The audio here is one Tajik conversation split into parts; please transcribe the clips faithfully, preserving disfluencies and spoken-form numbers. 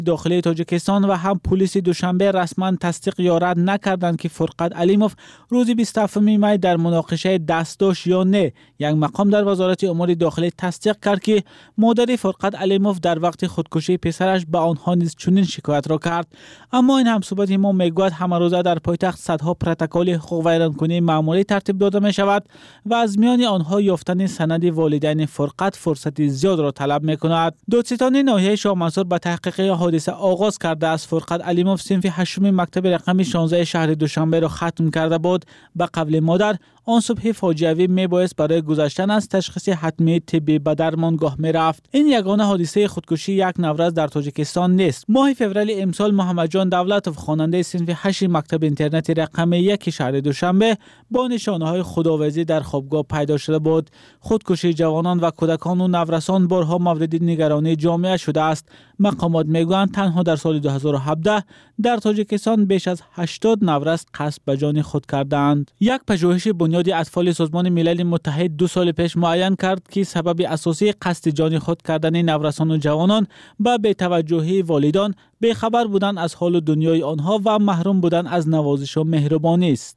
داخلی تاجیکستان و هم پلیس دوشنبه رسما تصدیق یا رد نکردند که فرقت علیموف روز بیست و هفتم می در مناقشه دست داشت یا نه. یک مقام در وزارت امور داخلی تصدیق کرد که مادر فرقت علیموف در وقت خودکشی پسرش به آنها نیز چنین شکایت را کرد. اما این همصحبت ما میگوید همه روزه در پایتخت صدها پروتکل حقوق ویرانکنی معمولی ترتیب داده می شود و از میان آنها یافتن سند والدین فرقت فرصت زیاد را طلب می کند. دادستان ناحیه شاه منصور به تحقیق حادثه آغاز کرده است. فرقت علیموف صنف هشتم مکتب رقم شانزده شهر دوشنبه را ختم کرده بود. به قول مادر آن صبح فاجعه‌ای میبایست برای گذشتن از تشخیص حتمی طبی به درمانگاه میرفت. این یگانه حادثه خودکشی یک نوروز در تاجیکستان نیست. ماه فوریه امسال محمد جان دولتوف خواننده صنف هشت مکتب اینترنتی رقم یک شهر دوشنبه با نشانه‌های خداویسی در خوابگاه پیدا شده بود. خودکشی جوانان و کودکان و نورسان بارها مورد نگرانی جامعه شده است. مقامات میگویند تنها در سال دو هزار و هفده در تاجیکستان بیش از هشتاد نورس قصد به جان خود کردند. یک پژوهش بنیاد اطفال سازمان ملل متحد دو سال پیش معین کرد که سبب اساسی قصد جان خود کردن نورسان و جوانان به بی‌توجهی والدان، بی‌خبر بودن از حال دنیای آنها و محروم بودن از نوازش و مهربانی است.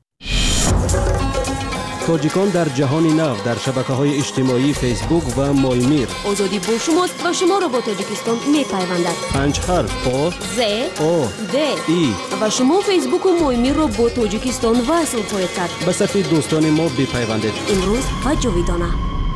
تاجیکان در جهان نو در شبکه‌های اجتماعی فیسبوک و مایمیر. آزادی با شماست و شما را با تاجیکستان می‌پیوندد. پنج حرف آ ز آ د ای و شما فیسبوک و مایمیر را با تاجیکستان وصل خواهید کرد. به صفحه دوستان ما بپیوندید. امروز و جاویدانه.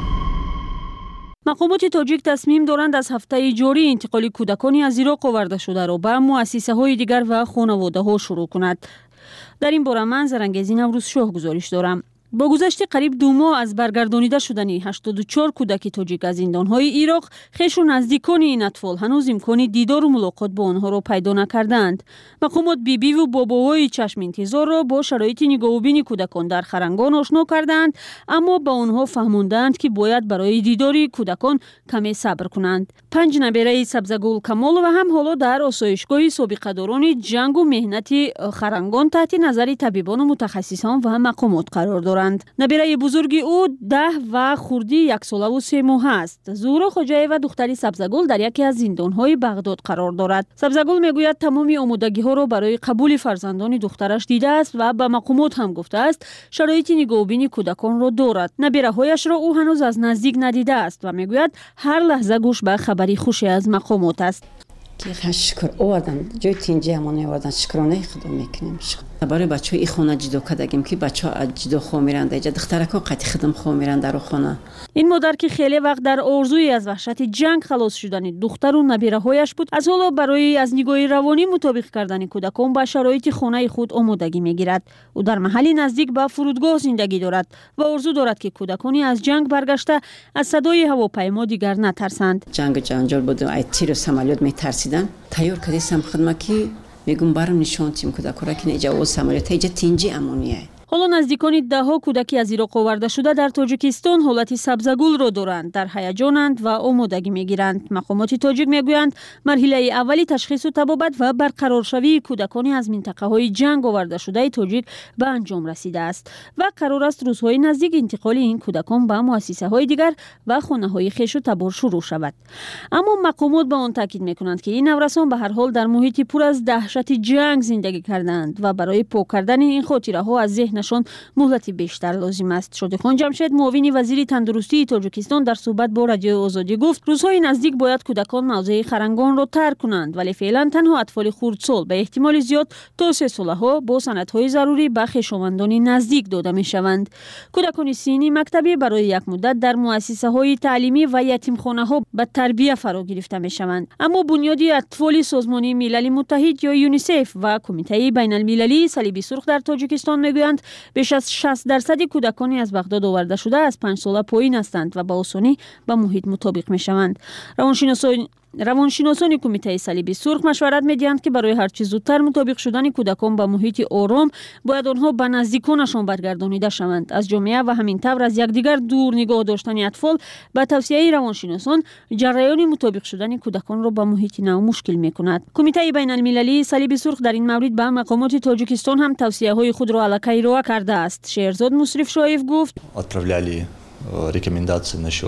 مقامات تاجیک تصمیم دارند از هفته جاری انتقال کودکانی از عراق آورده شده را به مؤسسه‌های دیگر و خانواده‌ها شروع کند. در این باره من زرنگزی نوروز شاه گزارش دارم. با گذشت قریب دو ماه از برگردانیده شدن هشتاد و چهار کودک تاجیک از زندان‌های عراق، خویش و نزدیکان این اطفال هنوز امکان دیدار و ملاقات با آنها را پیدا نکردند. مقامات بی بی و باباهای چشم انتظار را با شرایط نگاه و بین کودکان در خرنگان آشنا کردند، اما با آنها فهماندند که باید برای دیدار کودکان کمی صبر کنند. پنج نبیره سبزگل کمال و هم حالا در آسایشگاه سابقه‌داران جنگ و مهنت خرنگان تحت نظر طبیبان و متخصصان و مقامات قرار دارند. نبیره بزرگ او ده و خوردی یک ساله و سه ماه است. زهرا خواجه‌ای و دختری سبزگل در یکی از زندان‌های بغداد قرار دارد. سبزگل میگوید تمامی آمادگی‌ها را برای قبول فرزندان دخترش دیده است و به مقامات هم گفته است شرایط نگاه و بین کودکان را دارد. نبیره‌هایش را او هنوز از نزدیک ندیده است و میگوید هر لحظه گوش به خبری خوشی از مقامات است. که شکر آوردن جای تینجی همون آوردن شکرانه خدا میکنیم. برای بچه های خانه جدا کردگیم که بچه ها جدا خو میرند اینجا دخترک ها قطعی خدم خو میرند در خانه. این مادر که خیلی وقت در آرزوی از وحشت جنگ خلاص شدن دختر و نبیره هایش بود، از حالا برای از نگاه روانی مطابق کردن کودکان با شرایط خانه خود آمادگی میگیرد. او در محلی نزدیک به فرودگاه زندگی دارد و آرزو دارد که کودکانی از جنگ برگشته از صدای هواپیما دیگر نترسند. جنگ جنجال بود و تیر و سمالیات میترسیدن. تیار کردیم خدمت که میگم برام نشون تیم کودک را که اینجا او سمالیات اینجا تینجی امونیه. حالا نزدیکان ده ها کودکی از عراق آورده شده در تاجیکستان حالت سبزگل را دارند، در هیجانند و آمادگی میگیرند. مقامات تاجیک میگویند مرحله اولی تشخیص و طبابت و برقرارشوی کودکانی از منطقه های جنگ آورده شده تاجیک به انجام رسیده است و قرار است روزهای نزدیک انتقال این کودکان به مؤسسه های دیگر و خانه های خویش و تبار شروع شود. اما مقامات به آن تاکید میکنند که این نورسان به هر حال در محیطی پر از دهشت جنگ زندگی کردند و برای پاک کردن این خاطره ها از ذهن نشان مهلت بیشتر لازم است. شادیخان جمشید معاون وزیر تندرستی تاجیکستان در صحبت با رادیو آزادی گفت روزهای نزدیک باید کودکان موضع خرنگان را ترک کنند، ولی فعلا تنها اطفال خردسال به احتمال زیاد تا سه ساله ها با سندهای ضروری به خویشاوندان نزدیک داده می شوند. کودکان سینی مکتبی برای یک مدت در مؤسسه های تعلیمی و یتیمخانه ها به تربیت فرا گرفته می شوند، اما بنیاد اطفال سازمان ملل متحد یا یونیسف و کمیته بین المللی صلیب سرخ در تاجیکستان میگویند بیش از شصت درصد کودکانی از بغداد آورده شده از پنج ساله پایین هستند و به آسانی به محیط مطابق می شوند. روانشناسان روانشناسان کمیته صلیب سرخ مشورت می‌دهند که برای هر چه زودتر مطابق شدن کودکان با محیط آرام باید آنها به نزدیکانشان برگردانیده شوند. از جامعه و همین طور از یکدیگر دور نگاه داشتن اطفال به توصیه روانشناسان جریان مطابق شدن کودکان را با محیط نو مشکل می‌کند. کمیته بین المللی صلیب سرخ در این مورد به مقامات تاجیکستان هم توصیه‌های خود را علیه ارائه کرده است. شهرزاد مصرف شایف گفت: отправляли рекомендации насчет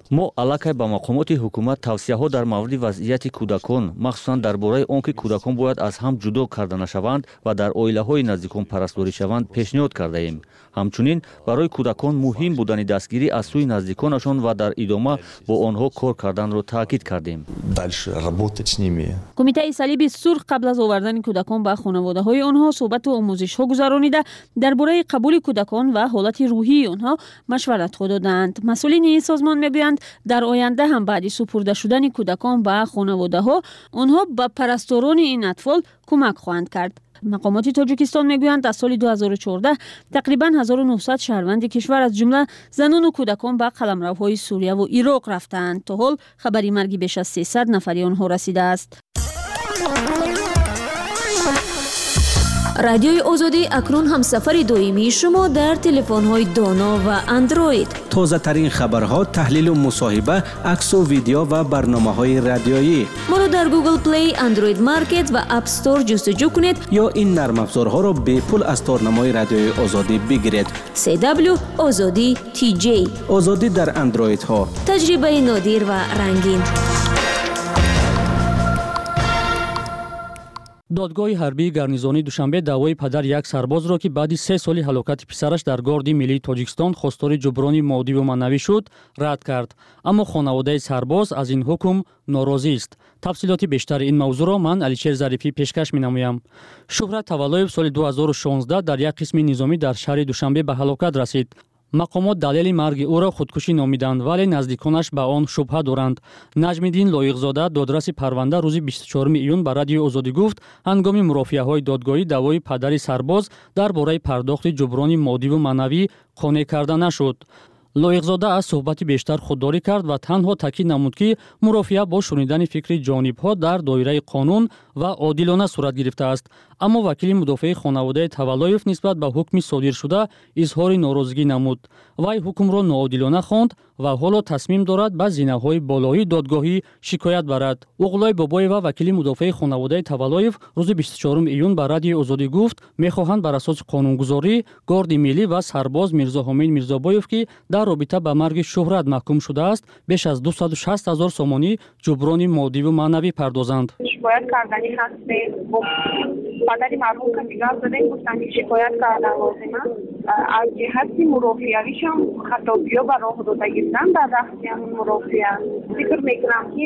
мо аллакай ба мақомоти ҳукумат тавсияҳо дар мавриди вазъияти кӯдакон, махсусан дар бораи он ки кӯдакон бояд аз ҳам ҷудо карда нашаванд ва дар оилаҳои наздикон парастдорӣ шаванд пешниҳод кардаем. ҳамчунин барои кӯдакон муҳим будани дастгирӣ аз сӯи наздиконашон ва дар идома бо онҳо кор карданро таъкид кардем. кумитаи салиби сурх қабл аз овардани кӯдакон ба хонаводаҳои онҳо суҳбату омӯзишҳо гузаронида дар бораи қабули кӯдакон ва ҳолати рӯҳии онҳо машваратҳо доданд. масъулини созмон мегӯянд дар оянда ҳам баъди супурда шудани кӯдакон ба хонаводаҳо онҳо ба парасторони ин атфол кӯмак хоҳанд кард. мақомоти тоҷикистон мегӯянд аз соли ду ҳазору чордаҳ тақрибан ҳазору нуҳсад шаҳрванди кишвар аз ҷумла занону кӯдакон ба қаламравҳои сурияву ироқ рафтаанд. то ҳол хабари марги беш аз сесад нафари онҳо расидааст. радиои озодӣ акнун ҳамсафари доимии шумо дар телефонҳои доно ва андроид. тозатарин хабарҳо, таҳлилу мусоҳиба, аксу видео ва барномаҳои радиоӣ. моро дар Google Play, Android Market ва App Store ҷустуҷӯ кунед ё ин нармафзорҳоро бепул аз торнамои радиои озодӣ бигиред. си дабл ю озодӣ ти ҷей. озодӣ дар андроидҳо. таҷрибаи нодир ва рангин. додгоҳи ҳарбии гарнизонии Душанбе даъвои падар як сарбозро ки баъди се соли ҳалокати писараш дар горди миллии Тоҷикистон хостори ҷуброни моддиву маънавӣ шуд, рад кард. аммо хонаводаи сарбоз аз ин ҳукм норозист. тафсилоти бештари ин мавзӯъро ман Алишер Зарифӣ пешкаш менамоям. Шӯҳрат Таваллоев соли ду ҳазору шонздаҳ дар як қисми низомӣ дар шаҳри Душанбе ба ҳалокат расид. мақомот далели марги ӯро худкушӣ номиданд, вале наздиконаш ба он шубҳа доранд. Наҷмиддин Лоиқзода, додраси парванда, рӯзи бисту чорум июн ба радиои Озодӣ гуфт, ҳангоми мурофиаҳои додгоҳӣ даъвои падари сарбоз дар бораи пардохти ҷуброни моддиву маънавӣ қонеъ карда нашуд. Лоиқзода аз суҳбати бештар худдорӣ кард ва танҳо таъкид намуд, ки мурофиа бо шунидани фикри ҷонибҳо дар доираи қонун ва одилона сурат гирифтааст. аммо вакили мудофиаи хонаводаи Таваллоев нисбат ба ҳукми содиршуда изҳори норозигӣ намуд. вай ҳукмро ноодилона хонд ва ҳоло тасмим дорад ба зинаҳои болоии додгоҳӣ шикоят барад. Уғлой Бобоева, вакили мудофиаи хонаводаи Таваллоев, рӯзи бисту чорум июн ба радиои Озодӣ гуфт, мехоҳанд бар асоси қонунгузорӣ Горди миллӣ ва сарбоз Мирзо Ҳомид Мирзобоев, ки дар робита ба марги Шӯҳрат маҳкум шудааст, беш аз дусаду шаст ҳазор сомонӣ ҷуброни моддиву маънавӣ пардозанд. шикоят кардани ҳастем. падари марҳум ка гап задем, гуфтанд ки шикоят кардан лозим аст. аз ҷиҳати мурофиавишам хаттобиё ба роҳ дода гирифтан дар дасти ҳамин мурофиа. фикр мекунам ки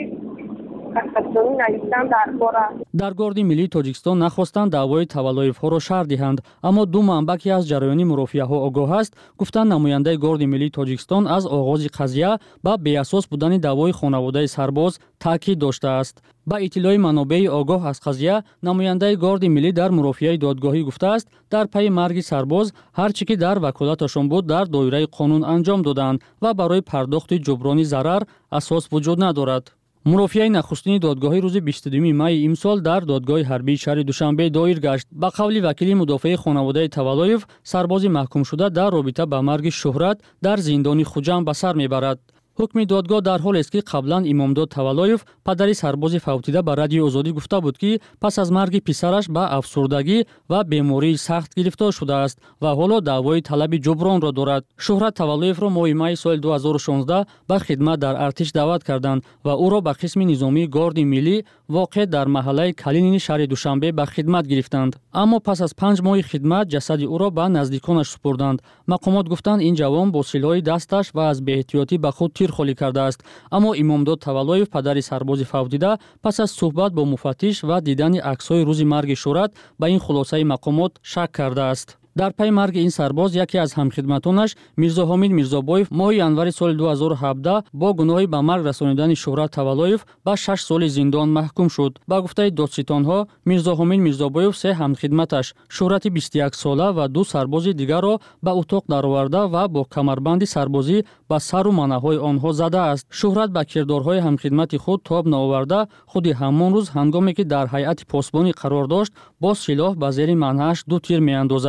дар Горди миллии Тоҷикистон нахостанд даъвои Таваллоевҳоро шарҳ диҳанд, аммо ду манбаъ ки аз ҷараёни мурофиаҳо огоҳ аст, гуфтанд намояндаи Горди миллии Тоҷикистон аз оғози қазия ба беасос будани даъвои хонаводаи сарбоз таъкид доштааст. ба иттилои манобеи огоҳ аз қазия, намояндаи Горди миллӣ дар мурофиаи додгоҳӣ гуфтааст, дар пайи марги сарбоз ҳар чӣ ки дар ваколаташон буд дар доираи қонун анҷом доданд ва барои пардохти ҷуброни зарар асос вуҷуд надорад. мурофиаи нахустини додгоҳӣ рӯзи бисту дуюми майи имсол дар додгоҳи ҳарбии шаҳри Душанбе доир гашт. ба қавли вакили мудофиаи хонаводаи Таваллоев, сарбози маҳкумшуда дар робита ба марги Шӯҳрат дар зиндони Хуҷанд ба сар мебарад. ҳукми додгоҳ дар ҳолест ки қаблан Имомдод Таваллоев, падари сарбози фавтида, ба радиои Озодӣ гуфта буд, ки пас аз марги писараш ба афсурдагӣ ва бемории сахт гирифтор шудааст ва ҳоло даъвои талаби ҷубронро дорад. Шӯҳрат Таваллоевро моҳи майи соли ду ҳазору шонздаҳ ба хидмат дар артиш даъват карданд ва ӯро ба қисми низомии Горди миллӣ воқеъ дар маҳаллаи Калинини шаҳри Душанбе ба хидмат гирифтанд. аммо пас аз панҷ моҳи хидмат ҷасади ӯро ба наздиконаш супурданд. мақомот гуфтанд, ин ҷавон бо силоҳи дасташ ва аз беэҳтиётӣ ба худ тир холӣ кардааст. аммо Имомдод Таваллоев, падари сарбози фавтида, пас аз суҳбат бо муфаттиш ва дидани аксҳои рӯзи марги Шӯҳрат ба ин хулосаи мақомот шак кардааст. дар пай марги ин сарбоз, яке аз ҳамхидматонаш, Мирзо Ҳомид Мирзобоев, моҳи январи соли ду ҳазору ҳабдаҳ бо гуноҳи ба марг расонидани Шӯҳрат Таваллоев ба шаш соли зиндон маҳкум шуд. ба гуфтаи додситонҳо, Мирзо Ҳомид Мирзобоев се ҳамхидматаш, Шӯҳрати бисту як сола ва ду сарбози дигарро ба утоқ дароварда ва бо камарбанди сарбозӣ ба сару маънаҳои онҳо задааст. Шӯҳрат ба кирдорҳои ҳамхидмати худ тоб наоварда, худи ҳамон рӯз ҳангоме ки дар ҳайати посбонӣ қарор дошт, бо силоҳ ба зери маънааш ду тир меандозад.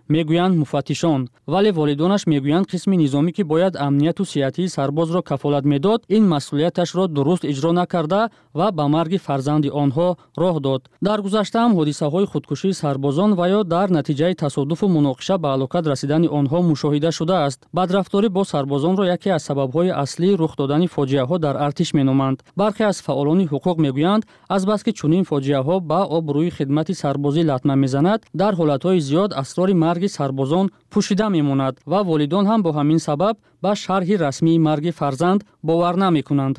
мегӯянд муфаттишон, вале волидонаш мегӯянд қисми низомӣ ки бояд амнияту сиҳатии сарбозро кафолат медод, ин масъулияташро дуруст иҷро накарда ва ба марги фарзанди онҳо роҳ дод. дар гузашта ҳам ҳодисаҳои худкушии сарбозон ва ё дар натиҷаи тасодуфу муноқиша ба ҳалокат расидани онҳо мушоҳида шудааст. Бадрафторӣ бо сарбозонро яке аз сабабҳои аслии рух додани фоҷиаҳо дар артиш меноманд. бархе аз фаъолони ҳуқуқ мегӯянд, азбаски чунин фоҷиаҳо ба обрӯи хидмати сарбозӣ латма мезанад, дар ҳолатҳои зиёд асрори марги сарбозон пӯшида мемонад ва волидон ҳам бо ҳамин сабаб ба шарҳи расмии марги фарзанд бовар намекунанд.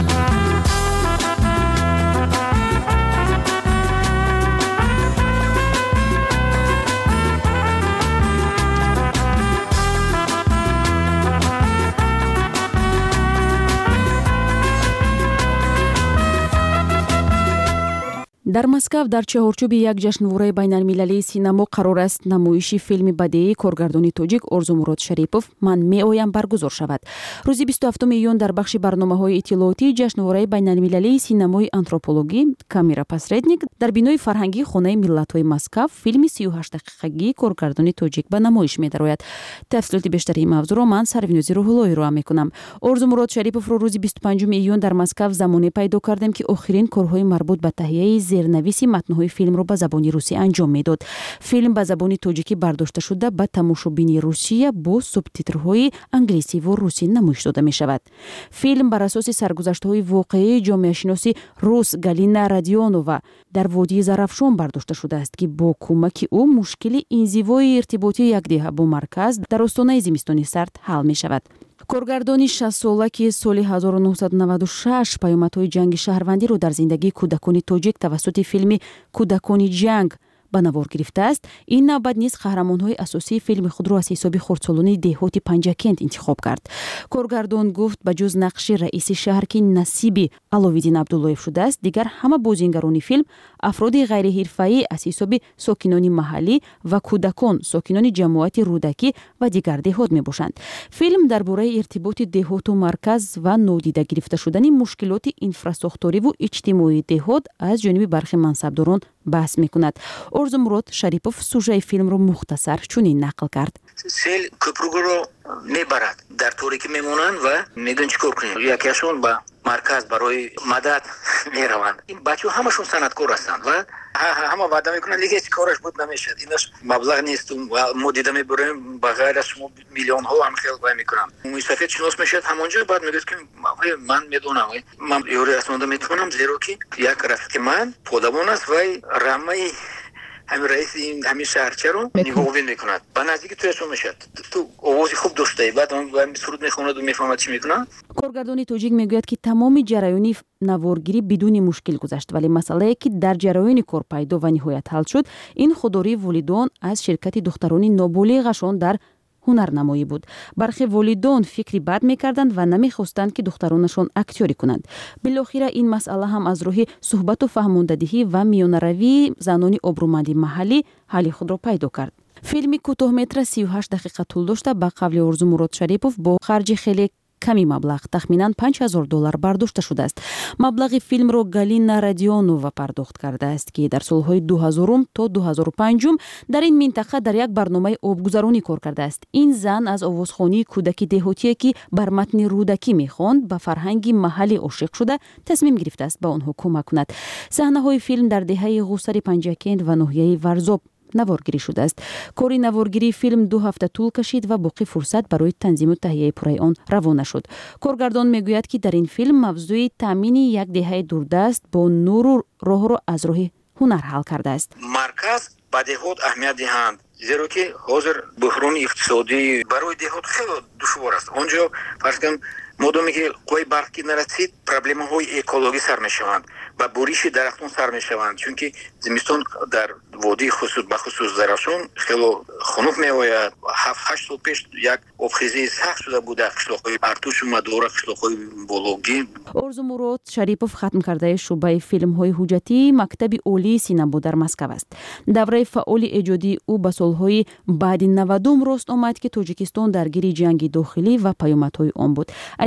дар Москав дар чаҳорчӯби як ҷашнвораи байналмилалии синамо қарор аст намоиши филми бадеии коргардони тоҷик Орзумурод Шарипов «Ман меоям» баргузор шавад. Рӯзи бисту ҳафтуми июн дар бахши барномаҳои иттилоотии ҷашнвораи байналмилалии синамои антропологӣ «Камера посредник» дар бинои фарҳангии Хонаи миллатҳои Москав филми сию ҳашт дақиқагии коргардони тоҷик ба намоиш медарояд. Тафсилоти бештари ин мавзӯъро ман Сарвинози Рӯҳуллоҳӣ роа мекунам. Орзумурод Шариповро рӯзи бисту панҷуми июн дар Москав замоне пайдо кардем, ки охирин корҳои марбут ба таҳияи зернависи матнҳои филмро ба забони русӣ анҷом медод. Филм ба забони тоҷикӣ бардошта шуда ба тамошобини Русия бо субтитрҳои англисиву русӣ намоиш дода мешавад. Филм бар асоси саргузаштаҳои воқеии ҷомеашиноси рус Галина Родионова дар водии Зарафшон бардошта шудааст, ки бо кӯмаки ӯ мушкили инзивои иртиботи якдиҳа бо марказ дар остонаи зимистони сард ҳал мешавад. Коргардони шастсола, ки соли ҳазору нуҳсаду наваду шаш паёмадҳои ҷанги шаҳрвандиро дар зиндагии кӯдакони тоҷик тавассути филми «Кӯдакони ҷанг» ба навор гирифтааст, ин навбат низ қаҳрамонҳои асосии филми худро аз ҳисоби хурдсолони деҳоти Панҷакент интихоб кард. Коргардон гуфт ба ҷуз нақши раиси шаҳр, ки насиби Аловиддин Абдуллоев шудааст, дигар ҳама бозингарони филм афроди ғайриҳирфаӣ аз ҳисоби сокинони маҳаллӣ ва кӯдакон, сокинони ҷамоати рӯдакӣ ва дигар деҳот мебошанд. Филм дар бораи иртиботи деҳоту марказ ва нодида гирифта шудани мушкилоти инфрасохториву иҷтимоии деҳот аз ҷониби бархи мансабдорон баҳс мекунад. Орзумурод Шарипов сужаи филмро мухтасар чунин нақл кард. сел кӯпрукро мебарад, дар торикӣ мемонанд ва медон чӣ кор кунем. Якашон ба марказ барои мадад мераванд. Ин бачаҳо ҳамашон санъаткор ҳастанд ва ҳама ваъда мекунанд, леkin ҳеҷ кораш буд намешад. Инаш маблағ нест, мо дида мебурем ба ғайр аз шумо миллионҳо ҳам хел вай мекунам. Умуи сафед шинос мешад ҳамонҷо, баъд мегӯяд ки ман медонам, ман ёре расонда метавонам, зеро ки як рафиқи ман подабон аст, вай рамаи ҳамин раиси ҳамин шаҳрчаро нигоҳубин мекунад. Ба наздики туяш мешад. Ту овози хуб доштаи, баъд он суруд мехонаду мефаҳмад чӣ мекунад. Коргардони тоҷик мегӯяд, ки тамоми ҷараёни наворгирӣ бидуни мушкил гузашт, вале масъалае, ки дар ҷараёни кор пайдо ва ниҳоят ҳал шуд, ин худдории волидон аз ширкати духтарони ноболиғашон дар ҳунарнамоӣ буд. Бархе волидон фикри бад мекарданд ва намехостанд, ки духтаронашон актёрӣ кунанд. Билохира ин масъала ҳам аз роҳи суҳбату фаҳмондадиҳӣ ва миёнаравии занони обрӯманди маҳаллӣ ҳалли худро пайдо кард. Филми кӯтоҳметра сию ҳашт дақиқа тӯл дошта, ба қавли Орзумурод Шарипов бо харҷи хеле ками маблағ, тахминан панҷ ҳазор доллар бардошта шудааст. Маблағи филмро Галина Родионова пардохт кардааст, ки дар солҳои дуҳазорум то дуҳазору панҷум дар ин минтақа дар як барномаи обгузаронӣ кор кардааст. Ин зан аз овозхонии кӯдаки деҳотие, ки бар матни рӯдакӣ мехонд, ба фарҳанги маҳаллӣ ошиқ шуда тасмим гирифтааст ба онҳо кӯмак кунад. Саҳнаҳои филм дар деҳаи ғусари Панҷакент ва ноҳияи Варзоб наворгирӣ шудааст. Кори наворгирии филм ду ҳафта тӯл кашид ва боқӣ фурсат барои танзиму таҳияи пурраи он равона шуд. Коргардон мегӯяд, ки дар ин филм мавзӯи таъмини як деҳаи дурдаст бо нуру роҳро аз роҳи ҳунар ҳал кардааст. Марказ ба деҳот аҳамият диҳанд, зеро ки ҳозир буҳрони иқтисодӣ барои деҳот хеле душвор аст. онҷо фарз кунем модоме ки қои барқ ки нарасид, проблемаҳои экологӣ сар мешаванд ва буриши дарахтон сар мешаванд, чунки зимистон дар водии хусус ба хусус Зарафшон хеле хунук меояд. ҳафт ҳашт сол пеш як обхезии сахт шуда буда қишлоқҳои Артушу Мадора, қишлоқҳои Бологӣ. Орзумурод Шарипов хатм кардаи шуъбаи филмҳои ҳуҷҷатии Мактаби олии синамо дар Москав аст. Давраи фаъоли эҷодии ӯ ба солҳои баъди навадум рост омад, ки Тоҷикистон даргири ҷанги дохилӣ ва паёмадҳои он буд. Аз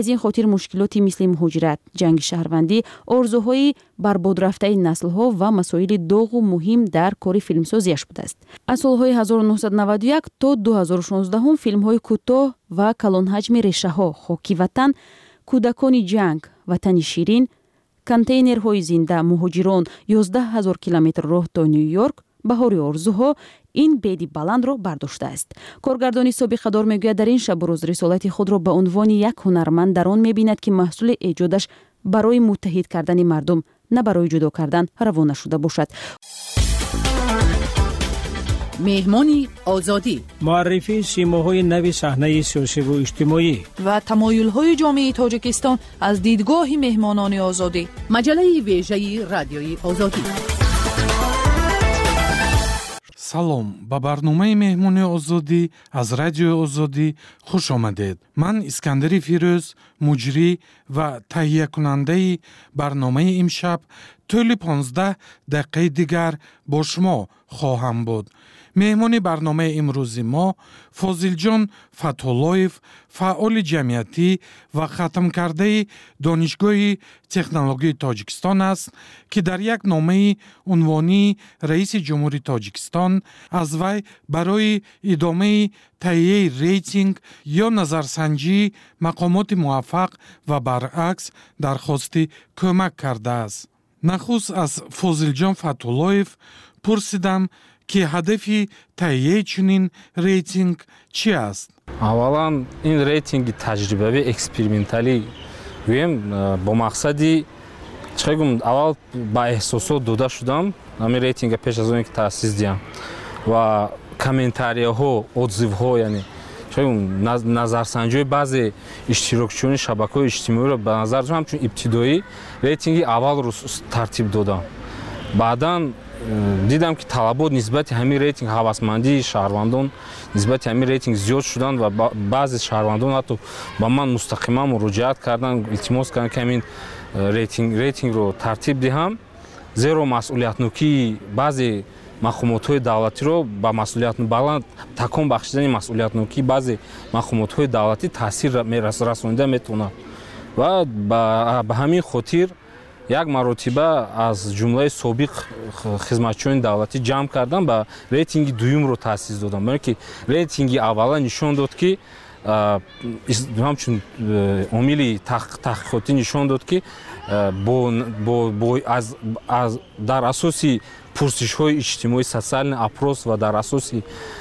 аз ин хотир мушкилоти мисли муҳоҷират, ҷанги шаҳрвандӣ, орзуҳои барбодрафтаи наслҳо ва масоили доғу муҳим дар кори филмсозиаш будааст. аз солҳои ҳазору нуҳсад наваду як то ду ҳазору шонздаҳ филмҳои кӯтоҳ ва калонҳаҷми решаҳо, хоки ватан, кӯдакони ҷанг, ватани ширин, контейнерҳои зинда, муҳоҷирон, ёздаҳ ҳазор километр роҳ то Нью-Йорк, баҳори орзуҳо ин беди баландро бардоштааст. Коргардони собиқадор мегӯяд, дар ин шабу рӯз рисолати худро ба унвони як ҳунарманд дар он мебинад, ки маҳсули эҷодаш барои муттаҳид кардани мардум, на барои ҷудо кардан равона шуда бошад. меҳмони озодӣ, муаррифии симоҳои нави саҳнаи сиёсиву иҷтимоӣ ва тамоюлҳои ҷомеаи тоҷикистон аз дидгоҳи меҳмонони озодӣ. маҷалаи вежаи радиои озодӣ. салом, ба барномаи меҳмони озодӣ аз радиои озодӣ хуш омадед. ман искандари фирӯз, муҷрӣ ва таҳиякунандаи барномаи имшаб тӯли понздаҳ дақиқаи дигар бо шумо хоҳам буд. меҳмони барномаи имрӯзи мо Фозилҷон Фатҳуллоев, фаъоли ҷамъиятӣ ва хатмкардаи Донишгоҳи технологияи Тоҷикистон аст, ки дар як номаи унвонии раиси ҷумҳури Тоҷикистон аз вай барои идомаи таҳияи рейтинг ё назарсанҷии мақомоти муваффақ ва баръакс дархости кӯмак кардааст. нахуст аз Фозилҷон Фатҳуллоев пурсидам, ки ҳадафи таҳияи чунин рейтинг чӣ аст? аввалан ин рейтинги таҷрибавӣ эксперименталӣ гӯем бо мақсади чӣ гум аввал ба эҳсосот дода шудам ҳамин рейтинга пеш аз оне ки таъсис диҳам ва комментарияҳо, отзивҳо, яъне чӣ гум назарсанҷиҳои баъзе иштирокчиёни шабакаҳои иҷтимоиро ба назар дошам. ҳамчун ибтидоӣ рейтинги аввалро тартиб додам. баъдан дидам, ки талабот нисбати ҳамин рейтинг, ҳавасмандии шаҳрвандон нисбати ҳамин рейтинг зиёд шуданд ва баъзе шаҳрвандон ҳатто ба ман мустақиман муроҷиат карданд, илтимос карданд, ки ҳамин рейтинг рейтингро тартиб диҳам, зеро масъулиятнокии баъзе мақомотҳои давлатиро ба масъулият баланд такон бахшидани масъулиятнокии баъзе мақомотҳои давлатӣ таъсир расонида метавонад ва ба ҳамин хотир як маротиба аз ҷумлаи собиқ хизматчиёни давлатӣ ҷамъ кардам, ба рейтинги дуюмро таъсис додам. барои ки рейтинги аввала нишон дод, ки ҳамчун омили таҳқиқотӣ нишон дод, ки дар асоси пурсишҳои иҷтимоӣ, социални апрос ва дар асоси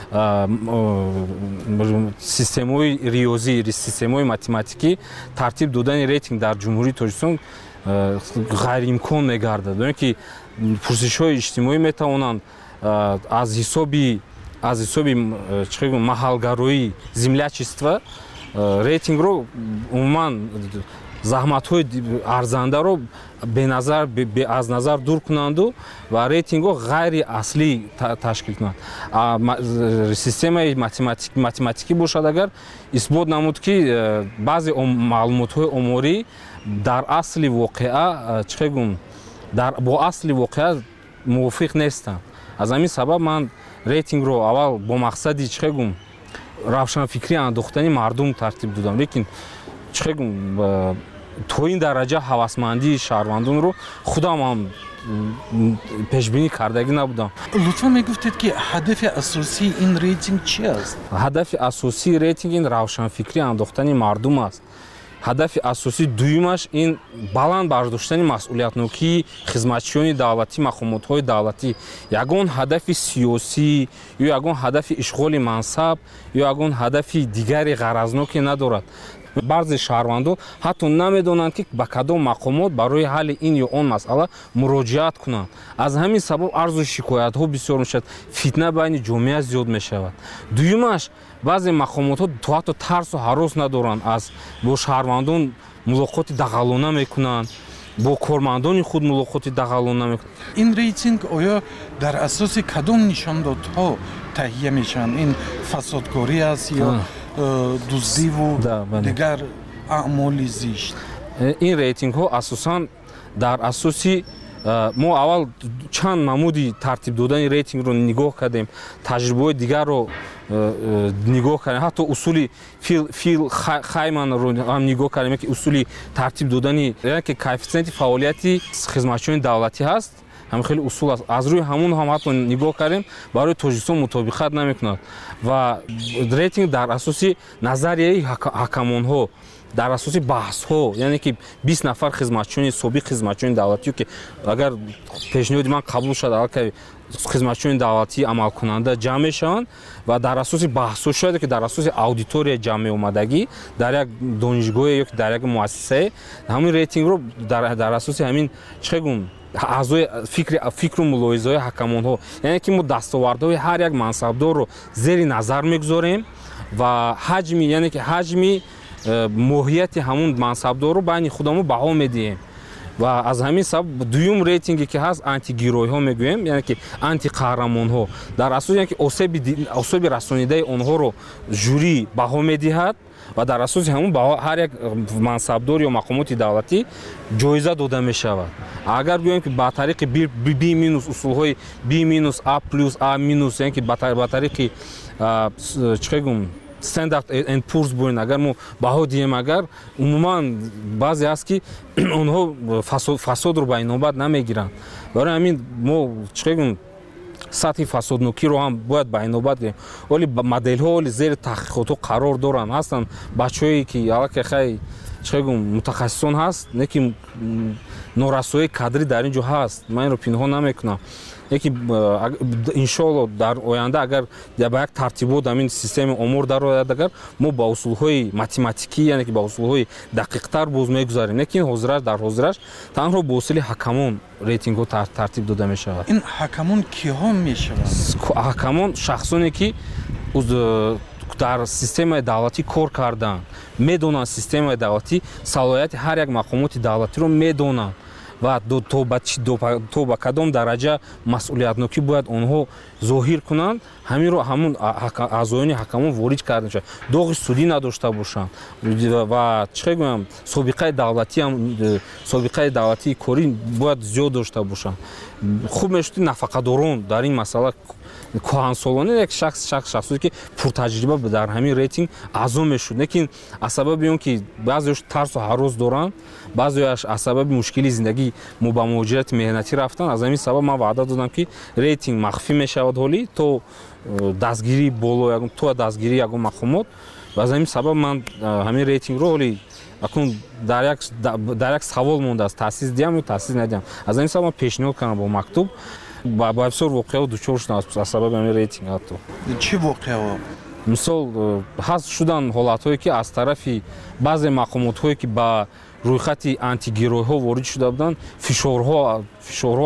системаҳои риёзӣ, системаҳои математикӣ тартиб додани рейтинг дар ҷумҳурии Тоҷикистон ғайриимкон мегардад. барои ки пурсишҳои иҷтимоӣ метавонанд аз ҳисоби аз ҳисоби маҳалгароӣ, землячества рейтингро умуман заҳматҳои арзандаро беназар аз назар дур кунанду ва рейтингҳо ғайри аслӣ ташкил кунанд. системаи математикӣ бошад, агар исбот намуд, ки баъзе маълумотҳои оморӣ дар асли воқеа чӣ гум дар бо асли воқеа мувофиқ нестанд. аз ҳамин сабаб ман рейтингро аввал бо мақсади чӣ гум равшанфикрӣ андохтани мардум тартиб додам, лекин чӣ гум то ин дараҷа ҳавасмандии шаҳрвандонро худам ҳам пешбинӣ кардагӣ набудам. лутфан мегуфтед, ки ҳадафи асосии ин рейтинг чӣ аст? ҳадафи асосии рейтинг ин равшанфикрӣ андохтани мардум аст. ҳадафи асосии дуюмаш ин баланд бардоштани масъулиятнокии хизматчиёни давлатӣ, мақомотҳои давлатӣ. ягон ҳадафи сиёсӣ ё ягон ҳадафи ишғоли мансаб ё ягон ҳадафи дигари ғаразноке надорад. баъзе шаҳрвандон ҳатто намедонанд, ки ба кадом мақомот барои ҳалли ин ё он масъала муроҷиат кунанд. аз ҳамин сабаб арзу шикоятҳо бисёр мешавад, фитна байни ҷомеа зиёд мешавад. дуюмаш, баъзе мақомотҳо то ҳатто тарсу ҳарос надоранд, аз бо шаҳрвандон мулоқоти дағалона мекунанд, бо кормандони худ мулоқоти дағалона мекунанд. ин рейтинг оё дар асоси кадом нишондодҳо таҳия мешаванд? ин фасодкорӣ аст ё дуздиву дигар аъмоли зишт? ин рейтингҳо асосан дар асоси мо аввал чанд намуди тартиб додани рейтингро нигоҳ кардем, таҷрибаҳои дигарро нигоҳ кардем, ҳатто усули фил хайманро ҳам нигоҳ кардем ки усули тартиб додани яке коэффициенти фаъолияти хизматчиёни давлатӣ ҳаст. ҳамин хеле усул аст. Аз рӯи ҳамун ҳам ҳатто нигоҳ кардем, барои Тоҷикистон мутобиқат намекунад ва рейтинг дар асоси назарияи ҳакамонҳо, дар асоси баҳсҳо, яъне ки бист нафар хизматчиёни собиқ хизматчиёни давлатӣ ки агар пешниҳоди ман қабул шуд аллакай хизматчиёни давлатӣ амалкунанда ҷамъ мешаванд ва дар асоси баҳсҳо шояд ки дар асоси аудитория ҷамъ меомадагӣ дар як донишгоҳе ё ки дар як муассисае ҳамин рейтингро дар асоси ҳамин чӣ гум аъзои фикри фикру мулоҳизаҳои ҳакамонҳо, яъне ки мо дастовардҳои ҳар як мансабдорро зери назар мегузорем ва ҳаҷми яъне ки ҳаҷми моҳияти ҳамун мансабдорро байни худамо баҳо медиҳем ва аз ҳамин сабаб дуюм рейтинге ки ҳаст антигироиҳо мегӯем, яъне ки антиқаҳрамонҳо дар асоси яъне ки особи расонидаи онҳоро жюри баҳо медиҳад ва дар асоси ҳамун баҳо ҳар як мансабдор ё мақомоти давлатӣ ҷоиза дода мешавад. Агар гӯем ки ба тариқи би минус усулҳои би минус а плюс а минус яъне ки ба тариқи чӣ гум стандарт энд пурс бӯен агар мо баҳо диҳем, агар умуман баъзе аст ки онҳо фасодро ба инобат намегиранд. Барои ҳамин мо чӣ гум сатҳи фасоднокиро ҳам бояд ба инобат гирем. Оли моделҳо оли зери таҳқиқотҳо қарор доранд. Ҳастанд бачаҳое ки аллакай хай чӣ гум мутахассисон ҳаст, не ки норасоии кадрӣ дар ин ҷо ҳаст. Ман инро пинҳон намекунам. Яки иншоалло дар оянда агар ба як тартибот ҳамин системаи омор дарояд, агар мо ба усулҳои математикӣ яъне ки ба усулҳои дақиқтар боз мегузарем, лекин ҳозираш дар ҳозираш танҳо бо усули ҳакамон рейтингҳо тартиб дода мешавад. ин ҳакамон киҳо мешаванд? ҳакамон шахсоне ки дар системаи давлатӣ кор кардаанд, медонанд системаи давлатӣ салоҳияти ҳар як мақомоти давлатиро медонанд ва то ба кадом дараҷа масъулиятнокӣ бояд онҳо зоҳир кунанд, ҳаминро ҳамун аъзоёни ҳакамон ворид карда мешавад. доғи судӣ надошта бошанд ва чӣ гӯям собиқаи давлатӣ собиқаи давлатии корӣ бояд зиёд дошта бошанд. хуб мешуд нафақадорон дар ин масъала кӯҳансолона як шахс шахсое ки пуртаҷриба дар ҳамин рейтинг аъзо мешуд, лекин аз сабаби он ки баъзеаш тарсу ҳарос доранд, баъзеаш аз сабаби мушкили зиндагӣ мо ба муҳоҷирати меҳнатӣ рафтанд, аз ҳамин сабаб ман ваъда додам ки рейтинг махфӣ мешавад ҳолӣ то дастгирии боло то дастгирии ягон мақомот. аз ҳамин сабаб ман ҳамин рейтингро ҳолӣ акун дар як савол мондааст, таъсис диҳам ё таъсис надиҳам. аз ҳамин сабаб ман пешниҳод кардам бо мактуб ба бисёр воқеаҳо дучор шудам аз сабаби ҳамин рейтинг. ҳатто чӣ воқеаҳо? мисол ҳаст шуданд ҳолатҳое ки аз тарафи баъзе мақомотҳое ки ба рӯйхати антигироиҳо ворид шуда буданд, фишорҳо фишорҳо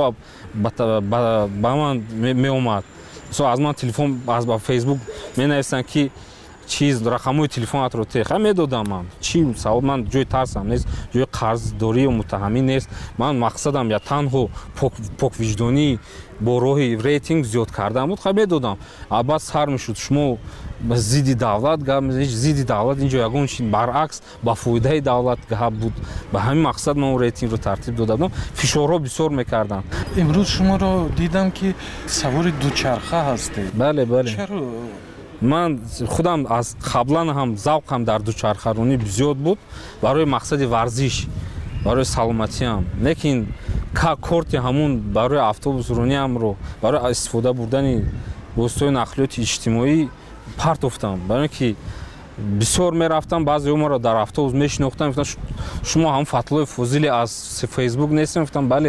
ба ман меомад. мисол аз ман телефон аз ба фейсбук менависанд ки чиз рақамҳои телефонатро теха медодам. ман чӣ савол, ман ҷои тарсам нест, ҷои қарздорӣ ё муттаҳамӣ нест. ман мақсадам я танҳо поквиҷдонӣ бо роҳи рейтинг зиёд кардан буд, ха медодам. албат сар мешуд шумо зидди давлат гап мезанед, зидди давлат инҷо ягон чи баръакс ба фоидаи давлат гап буд. ба ҳамин мақсад ман рейтингро тартиб дода будам. фишорҳо бисёр мекарданд. имрӯз шуморо дидам ки савори дучарха ҳастед. бале бале. чаро? ман худам аз қаблан ҳам завқам дар дучархаронӣ зиёд буд барои мақсади варзиш, барои саломатиам, лекин корти ҳамун барои автобусрониамро барои истифода бурдани воситаҳои нақлиёти иҷтимоӣ партофтам. барои ки бисёр мерафтам, баъзеҳо моро дар автобус мешинохтанд, гуфтанд шумо ҳам Фатлои Фозили аз фейсбук нестем? гуфтам бале,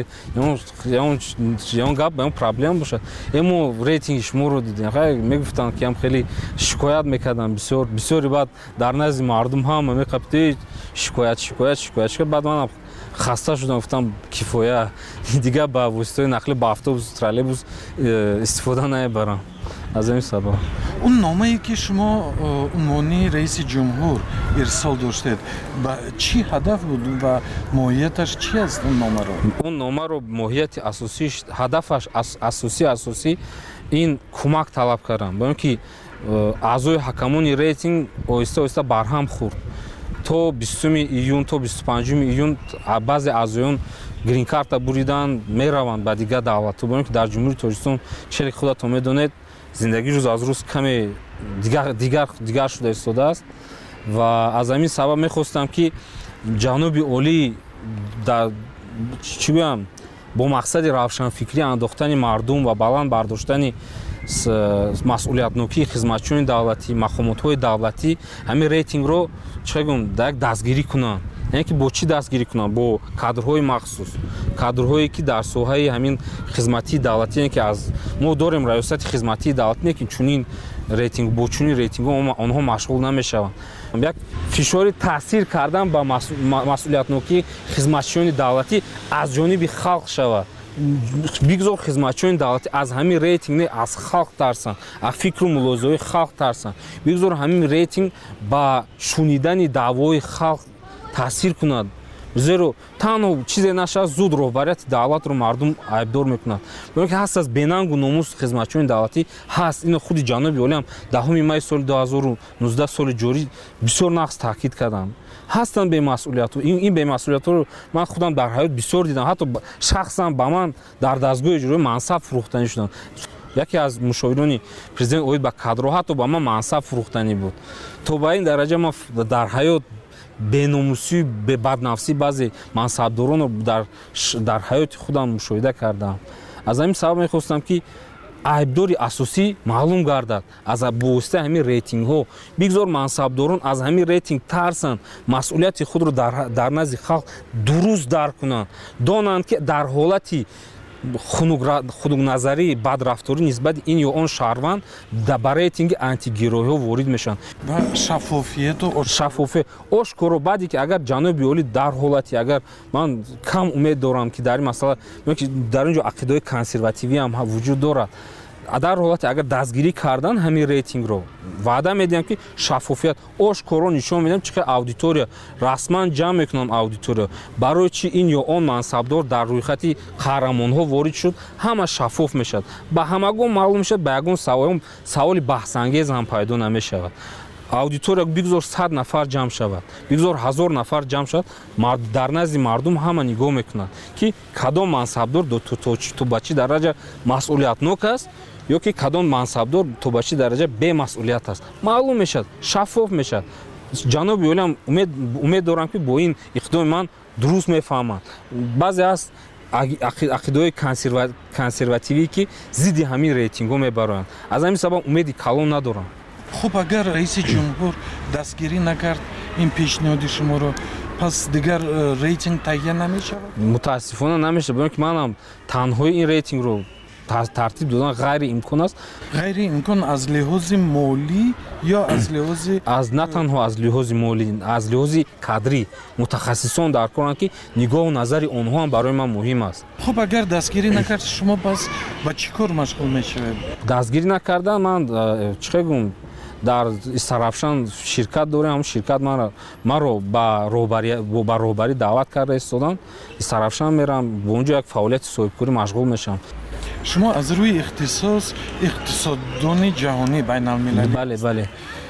ягон гап ягон проблема бошад, эмо рейтинги шуморо дидем. мегуфтанд ки ҳам хеле шикоят мекардам, бисёр бисёри баъд дар назди мардум ҳам меқабти шикоят шикоят шикоят шикоят. баъд манам хаста шудам, гуфтам кифоя, дигар ба воситаҳои нақлӣ ба автобус троллейбус истифода намебарам. аз ҳамин сабаб он номае ки шумо унвони раиси ҷумҳур ирсол доштед ба чӣ ҳадаф буд ва моҳияташ чӣ аст? он номаро он номаро моҳияти асосиш, ҳадафаш асосӣ асосӣ ин кӯмак талаб кардам, бо ин ки аъзои ҳакамони рейтинг оҳиста оҳиста барҳам хӯрд. то бистуми июн то бисту панҷуми июн баъзе аъзоён грин-карта буридан мераванд ба дигар давлатҳо, бо ин ки дар ҷумҳурии Тоҷикистон чели худатон медонед зиндагӣ рӯз аз рӯз каме дигар шуда истодааст ва аз ҳамин сабаб мехостам ки ҷаноби олӣ чӣ гӯям бо мақсади равшанфикрӣ андохтани мардум ва баланд бардоштани масъулиятнокии хизматчиёни давлатӣ, мақомотҳои давлатӣ ҳамин рейтингро чӣ гӯям дастгирӣ кунанд. яъне ки бо чӣ дастгирӣ кунанд? Бо кадрҳои махсус, кадрҳое ки дар соҳаи ҳамин хизматии давлатӣ, яъне ки аз мо дорем раёсати хизматии давлатӣ, не ки чунин рейтинг бо чунин рейтингҳо онҳо машғул намешаванд. як фишори таъсир кардан ба масъулиятнокии хизматчиёни давлатӣ аз ҷониби халқ шавад. бигзор хизматчиёни давлатӣ аз ҳамин рейтинг не аз халқ тарсанд, аз фикру мулозаҳои халқ тарсанд. бигзор ҳамин рейтинг ба шунидани даъвои халқ таъсир кунад. зеро танҳо чизе нашавад зуд роҳбарияти давлатро мардум айбдор мекунад. бо ки ҳаст аз бенангу номус хизматчиёни давлатӣ ҳаст. ино худи ҷаноби олиам даҳуми майи соли дуҳазору нуздаҳ соли ҷорӣ бисёр нақс таъкид карданд. ҳастанд бемасъулиятҳо. ин бемасъулиятҳоро ман худам дар ҳаёт бисёр дидам. ҳатто шахсан ба ман дар дастгоҳи иҷроӣ мансаб фурӯхтанӣ шуданд. яке аз мушовирони президент оид ба кадро ҳатто ба ман мансаб фурӯхтанӣ буд. то ба ин дараҷа ман дар ҳаёт беномусӣ баднафсӣ баъзе мансабдоронро дар ҳаёти худам мушоҳида кардам. аз ҳамин сабаб мехостам ки айбдори асосӣ маълум гардад аз бовоситаи ҳамин рейтингҳо. бигзор мансабдорон аз ҳамин рейтинг тарсанд, масъулияти худро дар назди халқ дуруст дарк кунанд, донанд ки дар ҳолати хунукназарӣ бадрафторӣ нисбати ин ё он шаҳрванд ба рейтинги антигироиҳо ворид мешаванд. шаффофият ошкоро баъде ки агар ҷаноби олӣ дар ҳолати агар ман кам умед дорам ки дар ин масъала дар ин ҷо ақидаҳои консервативӣ ҳам вуҷуд дорад. дар ҳолати агар дастгирӣ кардан ҳамин рейтингро ваъда медиҳам ки шаффофият ошкоро нишон медиҳам чӣ қадр аудитория расман ҷамъ мекунам аудитория барои чӣ ин ё он мансабдор дар рӯйхати қаҳрамонҳо ворид шуд ҳама шаффоф мешавад. ба ҳамагон маълум мешавад, ба ягон саволи баҳсангез ҳам пайдо намешавад. аудитория бигзор сад нафар ҷамъ шавад, бигзор ҳазор нафар ҷамъ шавад, дар назди мардум ҳама нигоҳ мекунад ки кадом мансабдор то ба чӣ дараҷа масъулиятнок аст ё ки кадом мансабдор то ба чӣ дараҷа бемасъулият аст. маълум мешавад, шаффоф мешавад. ҷаноби олиам умед дорам ки бо ин иқдоми ман дуруст мефаҳманд. баъзе аст ақидаҳои консервативӣ ки зидди ҳамин рейтингҳо мебароянд. аз ҳамин сабаб умеди калон надорам. хуб агар раиси ҷумҳур дастгирӣ накард ин пешниҳоди шуморо, пас дигар рейтинг таҳия намешавад? мутаассифона намешавад, бо ки манам танҳои ин рейтингро тартиб додан ғайриимкон аст. ғайриимкон аз лиҳози молӣ ё аз лиҳози аз на танҳо аз лиҳози молӣ, аз лиҳози кадрӣ мутахассисон дар коранд ки нигоҳу назари онҳо ҳам барои ман муҳим аст. хуб агар дастгирӣ накард шумо пас ба чӣ кор машғул мешавед? дастгирӣ накардан ман чӣ гӯм дар Истарафшан ширкат дорем. ҳамн ширкат маро ба роҳбарӣ даъват карда истодам. Истарафшан мерам, бо онҷо як фаъолияти соҳибкорӣ машғул мешавам. шумо аз рӯи ихтисос иқтисоддони ҷаҳонӣ байналмилалӣ. бале бале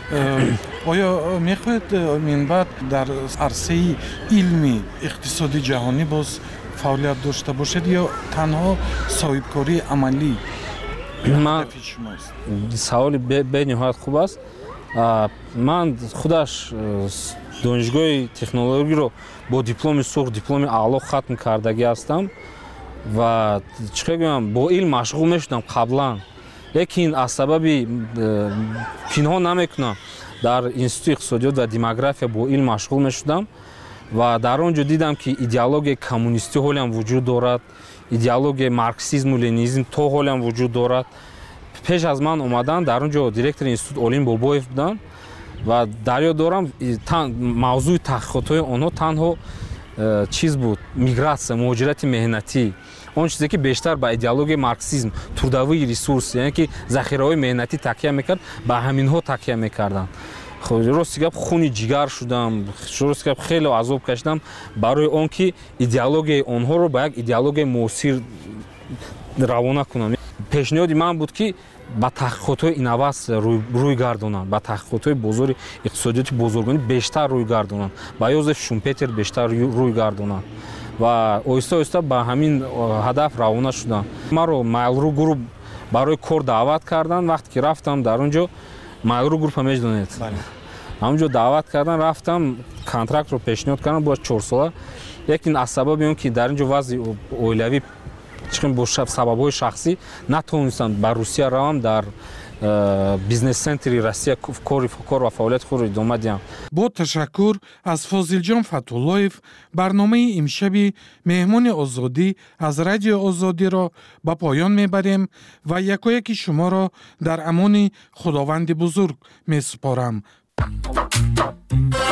оё мехоҳед минбаъд дар арсаи илми иқтисоди ҷаҳонӣ боз фаъолият дошта бошед ё танҳо соҳибкории амалӣ ҳадафи шумост? саволи бениҳоят хуб аст. ман худаш донишгоҳи технологиро бо дипломи сурх, дипломи аъло хатм кардагӣ ҳастам ва чӣ гӯям бо илм машғул мешудам қаблан, лекин аз сабаби пинҳон намекунам дар институти иқтисодиёт ва демография бо илм машғул мешудам ва дар он ҷо дидам ки идеологияи коммунистӣ ҳолиам вуҷуд дорад, идеологияи марксизму ленинизм то ҳолиам вуҷуд дорад. пеш аз ман омадан дар он ҷо директори институт Олим Бобоев буданд ва дар ёд дорам мавзӯи таҳқиқотҳои онҳо танҳо чиз буд, мигратсия, муҳоҷирати меҳнатӣ, он чизе ки бештар ба идеологияи марксизм, трудовии ресурс, яъне ки захираҳои меҳнатӣ такя мекард, ба ҳаминҳо такя мекарданд. рости гап хуни ҷигар шудам, рости гап хеле азоб кашидам барои он ки идеологияи онҳоро ба як идеологияи муосир равона кунам. пешниҳоди ман буд ки ба таҳқиқотҳои инноватсия рӯй гардонанд, ба таҳқиқотҳои бозори иқтисодиёти бузургонӣ бештар рӯй гардонанд, ба Йозеф Шумпетер бештар рӯй гардонанд ва оҳиста оҳиста ба ҳамин ҳадаф равона шуданд. Маро Mail.ru Group барои кор даъват карданд. Вақте ки рафтам дар он ҷо, Mail.ru Group мешудонед, ҳамонҷо даъват кардан, рафтам контрактро пешниҳод кардам бо чор сола. Лекин аз сабаби он ки дар ин ҷо вазъи оилавӣ чиқим бо сабабҳои шахсӣ натонистам ба Русия равам, дар бизнес центри Россия кори кор ва фаъолияти худро идома диҳам. бо ташаккур аз Фозилҷон Фатуллоев барномаи имшаби Меҳмони озодӣ аз Радиои Озодиро ба поён мебарем ва якояки шуморо дар амони Худованди бузург месупорам.